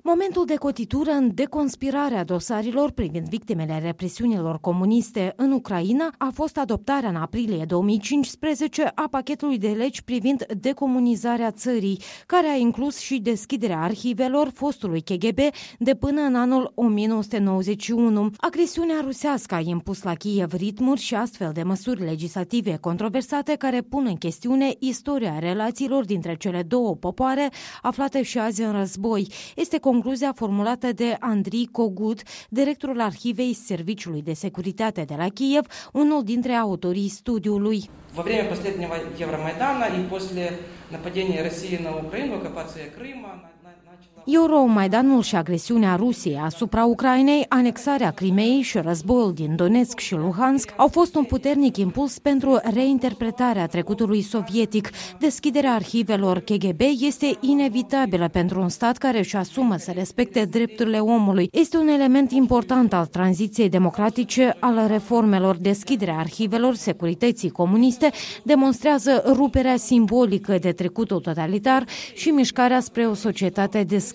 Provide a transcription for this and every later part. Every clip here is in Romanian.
Momentul de cotitură în deconspirarea dosarelor privind victimele represiunilor comuniste în Ucraina a fost adoptarea în aprilie 2015 a pachetului de legi privind decomunizarea țării, care a inclus și deschiderea arhivelor fostului KGB de până în anul 1991. Agresiunea rusească a impus la Kiev ritmuri și astfel de măsuri legislative controversate care pun în chestiune istoria relațiilor dintre cele două popoare aflate și azi în război. Este concluzia formulată de Andrei Kogut, directorul Arhivei Serviciului de Securitate de la Kiev, unul dintre autorii studiului. Во время последнего Евромайдана и после нападения России на Украину, оккупации Крыма, Euromaidanul și agresiunea Rusiei asupra Ucrainei, anexarea Crimeei și războiul din Donetsk și Luhansk au fost un puternic impuls pentru reinterpretarea trecutului sovietic. Deschiderea arhivelor KGB este inevitabilă pentru un stat care își asumă să respecte drepturile omului. Este un element important al tranziției democratice, al reformelor. Deschiderea arhivelor securității comuniste demonstrează ruperea simbolică de trecutul totalitar și mișcarea spre o societate deschisă.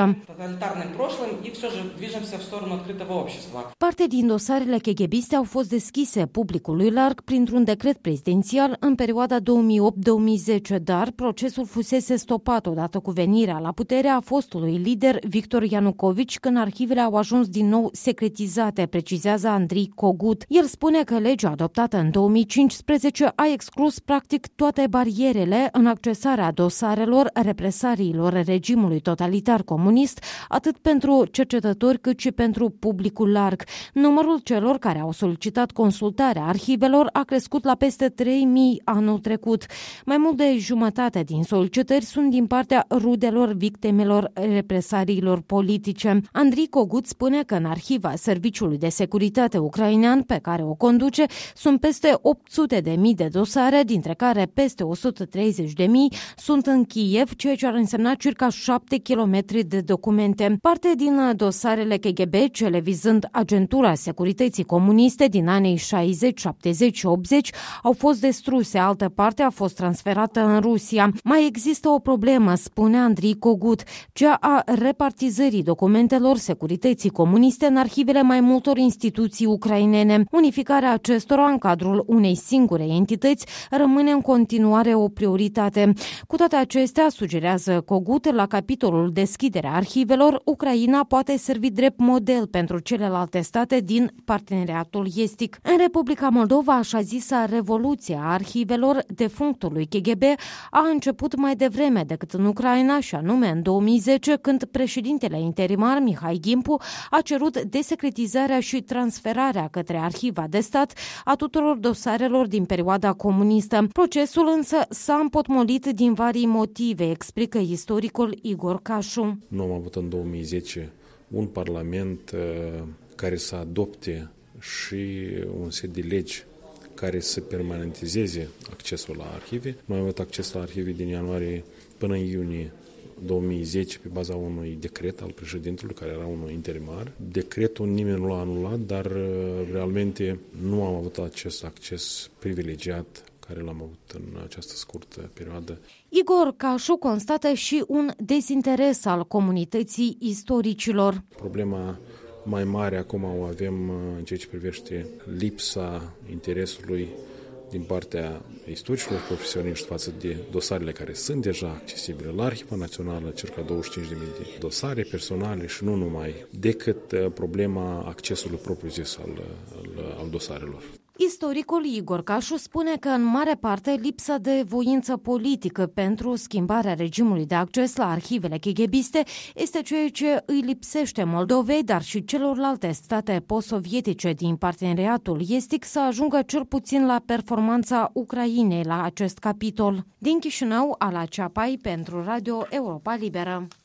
Parte din dosarele KGBiste au fost deschise publicului larg printr-un decret prezidențial în perioada 2008-2010, dar procesul fusese stopat odată cu venirea la putere a fostului lider Victor Ianucovici, când arhivele au ajuns din nou secretizate, precizează Andrei Kogut. El spune că legea adoptată în 2015 a exclus practic toate barierele în accesarea dosarelor represaliilor regimului totalitar comunist, atât pentru cercetători cât și pentru publicul larg. Numărul celor care au solicitat consultarea arhivelor a crescut la peste 3.000 anul trecut. Mai mult de jumătate din solicitări sunt din partea rudelor victimelor represaliilor politice. Andrei Kogut spune că în arhiva Serviciului de Securitate ucrainean pe care o conduce sunt peste 800.000 de dosare, dintre care peste 130.000 sunt în Kiev, ceea ce ar însemna circa 7 km de documente. Parte din dosarele KGB, cele vizând agentura securității comuniste din anii 60, 70 și 80, au fost destruse, altă parte a fost transferată în Rusia. Mai există o problemă, spune Andrei Kogut, cea a repartizării documentelor securității comuniste în arhivele mai multor instituții ucrainene. Unificarea acestora în cadrul unei singure entități rămâne în continuare o prioritate. Cu toate acestea, sugerează Kogut, la capitolul deschiderea arhivelor, Ucraina poate servi drept model pentru celelalte state din parteneriatul estic. În Republica Moldova, așa zisa revoluție a arhivelor defunctului KGB a început mai devreme decât în Ucraina, și anume în 2010, când președintele interimar Mihai Gimpu a cerut desecretizarea și transferarea către arhiva de stat a tuturor dosarelor din perioada comunistă. Procesul însă s-a împotmolit din varii motive, explică istoricul Igor Cașu. Nu am avut în 2010 un parlament care să adopte și un set de legi care să permanentizeze accesul la arhive. Noi am avut acces la arhive din ianuarie până în iunie 2010 pe baza unui decret al președintelui, care era unul interimar. Decretul nimeni nu l-a anulat, dar realmente nu am avut acces privilegiat care l-am avut în această scurtă perioadă. Igor Cașu constată și un dezinteres al comunității istoricilor. Problema mai mare acum o avem în ceea ce privește lipsa interesului din partea istoricilor profesioniști față de dosarele care sunt deja accesibile la Arhiva Națională, circa 25.000 de dosare personale și nu numai, decât problema accesului propriu-zis al dosarelor. Istoricul Igor Cașu spune că în mare parte lipsa de voință politică pentru schimbarea regimului de acces la arhivele KGBiste este ceea ce îi lipsește Moldovei, dar și celorlalte state post-sovietice din parteneriatul estic să ajungă cel puțin la performanța Ucrainei la acest capitol. Din Chișinău, Ala Ceapai pentru Radio Europa Liberă.